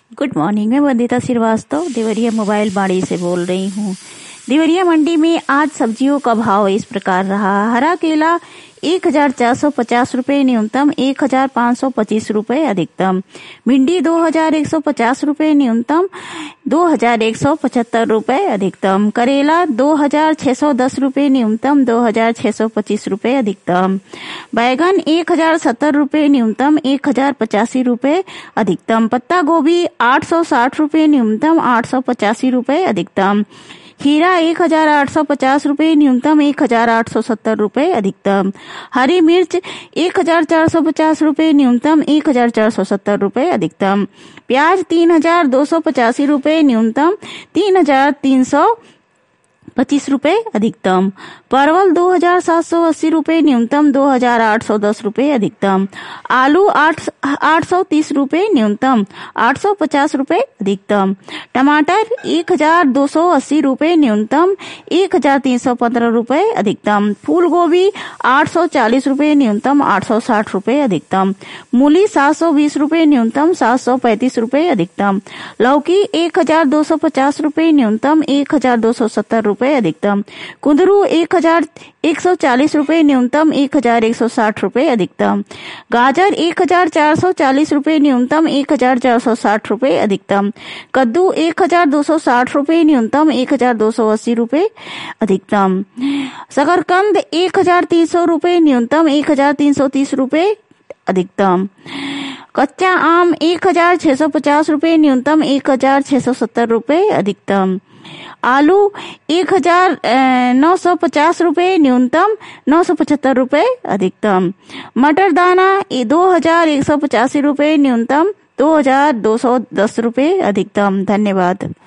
Good morning. मैं Vandita Srivastava Deoria mobile बाड़ी से बोल रही हूँ। देवरिया मंडी में आज सब्जियों का भाव इस प्रकार रहा। हरा केला 1450 रुपए न्यूनतम, 1525 रुपए अधिकतम। भिंडी 2150 रुपए न्यूनतम, 2175 रुपए अधिकतम। करेला 2610 रुपए न्यूनतम, 2625 रुपए अधिकतम। बैगन 1070 रुपए न्यूनतम, 1085 रुपए अधिकतम। पत्ता गोभी 860 रुपए न्यूनतम, 885 रुपए अधिकतम। खीरा 1850 रुपए न्यूनतम, 1870 रुपए अधिकतम। हरी मिर्च 1450 रुपए न्यूनतम, 1470 रुपए अधिकतम। प्याज 3285 रुपए न्यूनतम, 3325 रुपए अधिकतम। परवल 2780 रुपए न्यूनतम, 2810 रुपए अधिकतम। आलू 830 रुपए न्यूनतम, 850 रुपए अधिकतम। टमाटर 1280 रुपए न्यूनतम, 1315 रुपए अधिकतम। फूल गोभी 840 रुपए न्यूनतम, 860 रुपए अधिकतम। मूली 720 रुपए न्यूनतम, 735 रुपए अधिकतम। लौकी 1250 रुपए न्यूनतम, 1270 रुपए अधिकतम। कुंदरू 1140 रुपए न्यूनतम, 1160 रुपए अधिकतम। गाजर 1440 रुपए न्यूनतम, 1460 रुपए अधिकतम। कद्दू 1260 रुपए न्यूनतम, 1280 रुपए अधिकतम। शकरकंद 1300 रुपए न्यूनतम, 1330 रुपए अधिकतम। कच्चा आम 1650 रुपए न्यूनतम, 1670 रुपए अधिकतम। आलू 1950 रुपए न्यूनतम, 975 रुपए अधिकतम। मटर दाना 2185 रुपए न्यूनतम, 2210 रुपए अधिकतम। धन्यवाद।